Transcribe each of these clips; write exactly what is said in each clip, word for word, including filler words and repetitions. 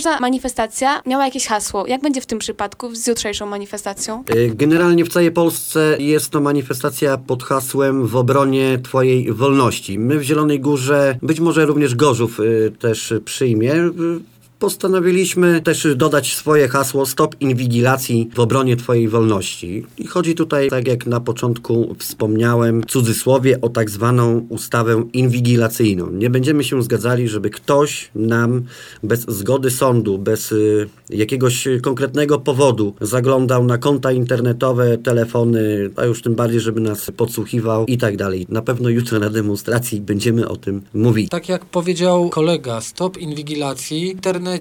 każda manifestacja miała jakieś hasło. Jak będzie w tym przypadku z jutrzejszą manifestacją? Generalnie w całej Polsce jest to manifestacja pod hasłem w obronie Twojej wolności. My w Zielonej Górze, być może również Gorzów y, też przyjmie, y, postanowiliśmy też dodać swoje hasło Stop inwigilacji w obronie Twojej wolności. I chodzi tutaj, tak jak na początku wspomniałem, w cudzysłowie o tak zwaną ustawę inwigilacyjną. Nie będziemy się zgadzali, żeby ktoś nam bez zgody sądu, bez y, jakiegoś konkretnego powodu zaglądał na konta internetowe, telefony, a już tym bardziej, żeby nas podsłuchiwał i tak dalej. Na pewno jutro na demonstracji będziemy o tym mówić. Tak jak powiedział kolega, stop inwigilacji w internecie,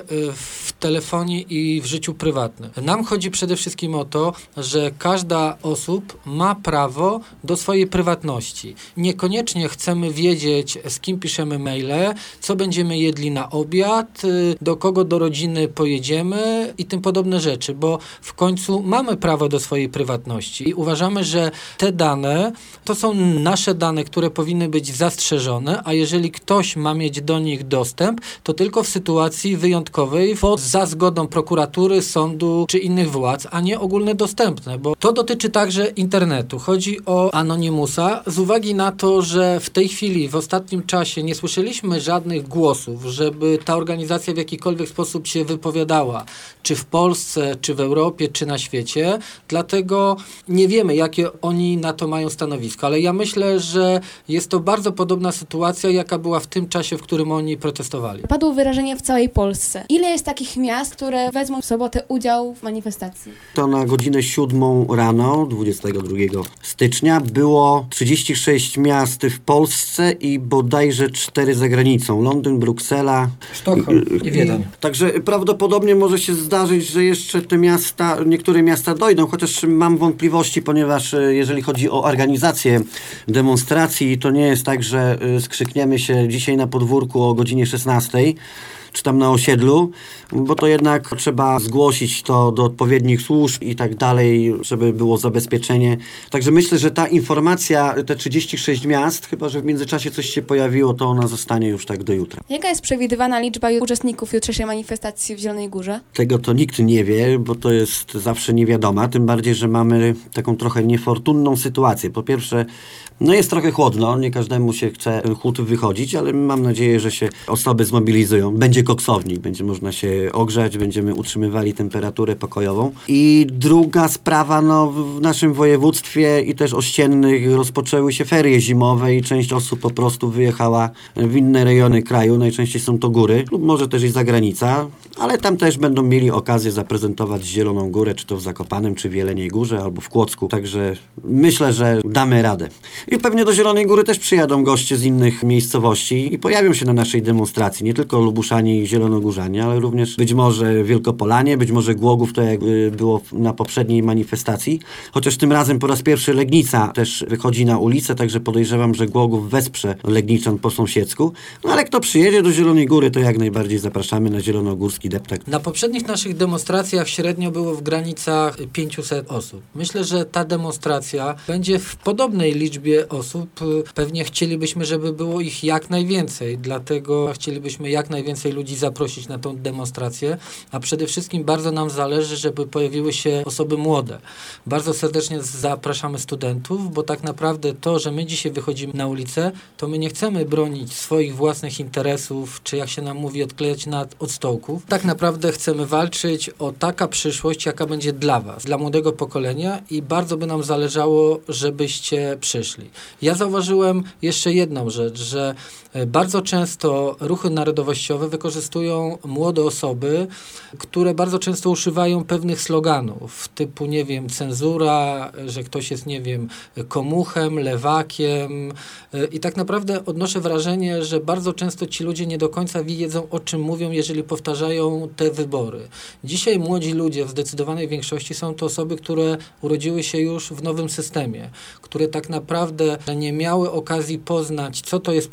w telefonie i w życiu prywatnym. Nam chodzi przede wszystkim o to, że każda osób ma prawo do swojej prywatności. Niekoniecznie chcemy wiedzieć, z kim piszemy maile, co będziemy jedli na obiad, do kogo do rodziny pojedziemy i tym podobne rzeczy, bo w końcu mamy prawo do swojej prywatności i uważamy, że te dane to są nasze dane, które powinny być zastrzeżone, a jeżeli ktoś ma mieć do nich dostęp, to tylko w sytuacji wyjątkowej pod, za zgodą prokuratury, sądu czy innych władz, a nie ogólnodostępne, bo to dotyczy także internetu. Chodzi o Anonymusa z uwagi na to, że w tej chwili, w ostatnim czasie nie słyszeliśmy żadnych głosów, żeby ta organizacja w jakikolwiek sposób się wypowiadała, czy w Polsce, czy w Europie, czy na świecie, dlatego nie wiemy, jakie oni na to mają stanowisko, ale ja myślę, że jest to bardzo podobna sytuacja, jaka była w tym czasie, w którym oni protestowali. Padło wyrażenie w całej Polsce. Ile jest takich miast, które wezmą w sobotę udział w manifestacji? To na godzinę siódmą rano, dwudziestego drugiego stycznia, było trzydzieści sześć miast w Polsce i bodajże cztery za granicą. Londyn, Bruksela, Sztokholm i Wiedeń. Także prawdopodobnie może się zdarzyć, że jeszcze te miasta, niektóre miasta dojdą, chociaż mam wątpliwości, ponieważ jeżeli chodzi o organizację demonstracji, to nie jest tak, że skrzykniemy się dzisiaj na podwórku o godzinie szesnastej, czy tam na osiedlu, bo to jednak trzeba zgłosić to do odpowiednich służb i tak dalej, żeby było zabezpieczenie. Także myślę, że ta informacja, te trzydzieści sześć miast, chyba że w międzyczasie coś się pojawiło, to ona zostanie już tak do jutra. Jaka jest przewidywana liczba uczestników jutrzejszej manifestacji w Zielonej Górze? Tego to nikt nie wie, bo to jest zawsze niewiadoma, tym bardziej, że mamy taką trochę niefortunną sytuację. Po pierwsze, no jest trochę chłodno, nie każdemu się chce chłód wychodzić, ale mam nadzieję, że się osoby zmobilizują. Będzie koksownik, będzie można się ogrzać, będziemy utrzymywali temperaturę pokojową. I druga sprawa, no w naszym województwie i też ościennych rozpoczęły się ferie zimowe i część osób po prostu wyjechała w inne rejony kraju, najczęściej są to góry, lub może też i zagranica, ale tam też będą mieli okazję zaprezentować Zieloną Górę, czy to w Zakopanem, czy w Jeleniej Górze, albo w Kłodzku, także myślę, że damy radę. I pewnie do Zielonej Góry też przyjadą goście z innych miejscowości i pojawią się na naszej demonstracji, nie tylko Lubuszanie i Zielonogórzanie, ale również być może Wielkopolanie, być może Głogów, to jak było na poprzedniej manifestacji, chociaż tym razem po raz pierwszy Legnica też wychodzi na ulicę, także podejrzewam, że Głogów wesprze Legniczan po sąsiedzku, no ale kto przyjedzie do Zielonej Góry, to jak najbardziej zapraszamy na zielonogórski deptak. Na poprzednich naszych demonstracjach średnio było w granicach pięćset osób. Myślę, że ta demonstracja będzie w podobnej liczbie osób. Pewnie chcielibyśmy, żeby było ich jak najwięcej, dlatego chcielibyśmy jak najwięcej ludzi zaprosić na tą demonstrację, a przede wszystkim bardzo nam zależy, żeby pojawiły się osoby młode. Bardzo serdecznie zapraszamy studentów, bo tak naprawdę to, że my dzisiaj wychodzimy na ulicę, to my nie chcemy bronić swoich własnych interesów, czy jak się nam mówi, odklejać nad od stołków. Tak naprawdę chcemy walczyć o taka przyszłość, jaka będzie dla was, dla młodego pokolenia i bardzo by nam zależało, żebyście przyszli. Ja zauważyłem jeszcze jedną rzecz, że bardzo często ruchy narodowościowe wykorzystują młode osoby, które bardzo często używają pewnych sloganów, typu, nie wiem, cenzura, że ktoś jest, nie wiem, komuchem, lewakiem i tak naprawdę odnoszę wrażenie, że bardzo często ci ludzie nie do końca wiedzą, o czym mówią, jeżeli powtarzają te wybory. Dzisiaj młodzi ludzie w zdecydowanej większości są to osoby, które urodziły się już w nowym systemie, które tak naprawdę nie miały okazji poznać, co to jest prawdziwa cenzura,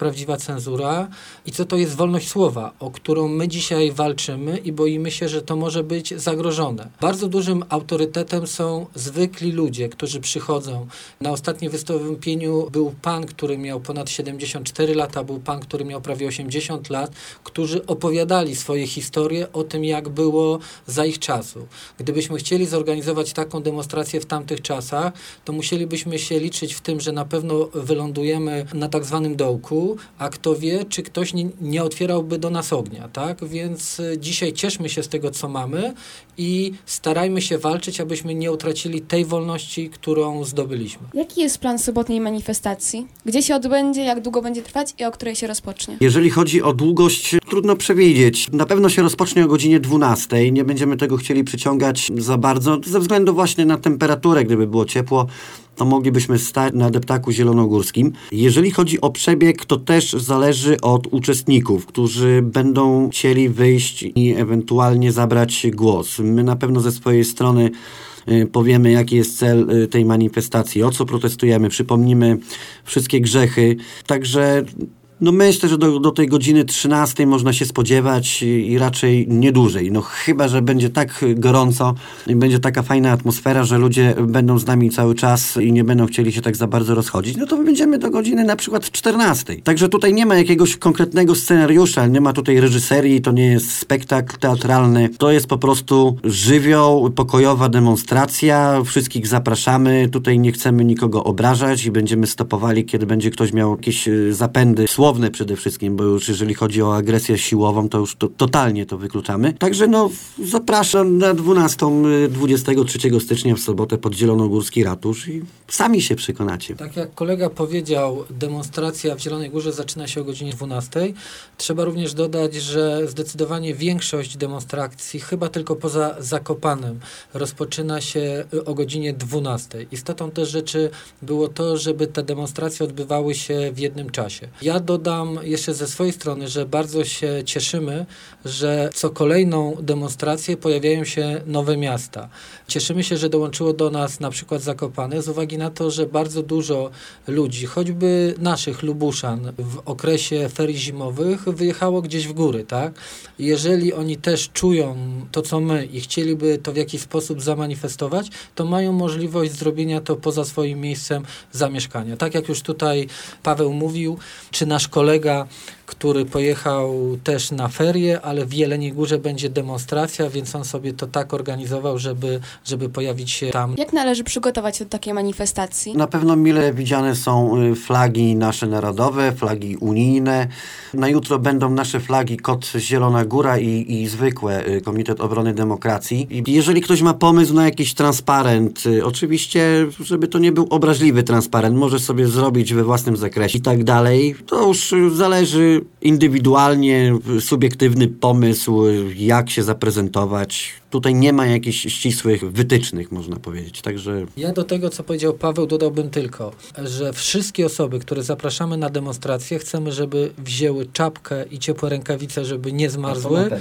cenzura i co to jest wolność słowa, o którą my dzisiaj walczymy i boimy się, że to może być zagrożone. Bardzo dużym autorytetem są zwykli ludzie, którzy przychodzą. Na ostatnim wystąpieniu był pan, który miał ponad siedemdziesiąt cztery lata, był pan, który miał prawie osiemdziesiąt lat, którzy opowiadali swoje historie o tym, jak było za ich czasu. Gdybyśmy chcieli zorganizować taką demonstrację w tamtych czasach, to musielibyśmy się liczyć w tym, że na pewno wylądujemy na tak zwanym dołku, a kto wie, czy ktoś nie, nie otwierałby do nas ognia, tak? Więc dzisiaj cieszmy się z tego, co mamy i starajmy się walczyć, abyśmy nie utracili tej wolności, którą zdobyliśmy. Jaki jest plan sobotniej manifestacji? Gdzie się odbędzie, jak długo będzie trwać i o której się rozpocznie? Jeżeli chodzi o długość, trudno przewidzieć. Na pewno się rozpocznie o godzinie dwunastej. Nie będziemy tego chcieli przyciągać za bardzo, ze względu właśnie na temperaturę. Gdyby było ciepło, to moglibyśmy stać na deptaku zielonogórskim. Jeżeli chodzi o przebieg, to też zależy od uczestników, którzy będą chcieli wyjść i ewentualnie zabrać głos. My na pewno ze swojej strony powiemy, jaki jest cel tej manifestacji, o co protestujemy, przypomnimy wszystkie grzechy. Także no myślę, że do, do tej godziny trzynastej można się spodziewać i, i raczej nie dłużej. No chyba, że będzie tak gorąco i będzie taka fajna atmosfera, że ludzie będą z nami cały czas i nie będą chcieli się tak za bardzo rozchodzić, no to będziemy do godziny na przykład czternastej. Także tutaj nie ma jakiegoś konkretnego scenariusza, nie ma tutaj reżyserii, to nie jest spektakl teatralny, to jest po prostu żywioł, pokojowa demonstracja, wszystkich zapraszamy, tutaj nie chcemy nikogo obrażać i będziemy stopowali, kiedy będzie ktoś miał jakieś zapędy słowne przede wszystkim, bo już jeżeli chodzi o agresję siłową, to już to, totalnie to wykluczamy. Także no zapraszam na dwunastą dwudziestego trzeciego stycznia w sobotę pod Zielonogórski Ratusz i sami się przekonacie. Tak jak kolega powiedział, demonstracja w Zielonej Górze zaczyna się o godzinie dwunastej. Trzeba również dodać, że zdecydowanie większość demonstracji, chyba tylko poza Zakopanem, rozpoczyna się o godzinie dwunastej. Istotą też rzeczy było to, żeby te demonstracje odbywały się w jednym czasie. Ja dodam jeszcze ze swojej strony, że bardzo się cieszymy, że co kolejną demonstrację pojawiają się nowe miasta. Cieszymy się, że dołączyło do nas na przykład Zakopane z uwagi na to, że bardzo dużo ludzi, choćby naszych Lubuszan w okresie ferii zimowych wyjechało gdzieś w góry, tak? Jeżeli oni też czują to, co my i chcieliby to w jakiś sposób zamanifestować, to mają możliwość zrobienia to poza swoim miejscem zamieszkania. Tak jak już tutaj Paweł mówił, czy nasz kolega, który pojechał też na ferie, ale w Jeleniej Górze będzie demonstracja, więc on sobie to tak organizował, żeby, żeby pojawić się tam. Jak należy przygotować się do takiej manifestacji? Na pewno mile widziane są flagi nasze narodowe, flagi unijne. Na jutro będą nasze flagi Kot Zielona Góra i, i zwykłe Komitet Obrony Demokracji. I jeżeli ktoś ma pomysł na jakiś transparent, oczywiście, żeby to nie był obraźliwy transparent, może sobie zrobić we własnym zakresie i tak dalej, to już zależy indywidualnie, subiektywny pomysł, jak się zaprezentować. Tutaj nie ma jakichś ścisłych wytycznych, można powiedzieć. Także ja do tego, co powiedział Paweł, dodałbym tylko, że wszystkie osoby, które zapraszamy na demonstrację, chcemy, żeby wzięły czapkę i ciepłe rękawice, żeby nie zmarzły,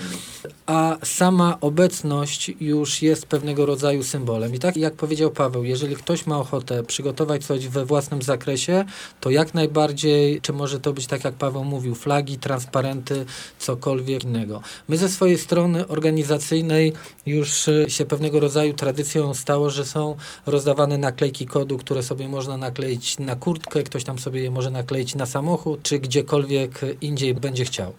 a sama obecność już jest pewnego rodzaju symbolem. I tak jak powiedział Paweł, jeżeli ktoś ma ochotę przygotować coś we własnym zakresie, to jak najbardziej, czy może to być tak, jak Paweł mówił, flagi, transparenty, cokolwiek innego. My ze swojej strony organizacyjnej już się pewnego rodzaju tradycją stało, że są rozdawane naklejki kodu, które sobie można nakleić na kurtkę, ktoś tam sobie je może nakleić na samochód, czy gdziekolwiek indziej będzie chciał.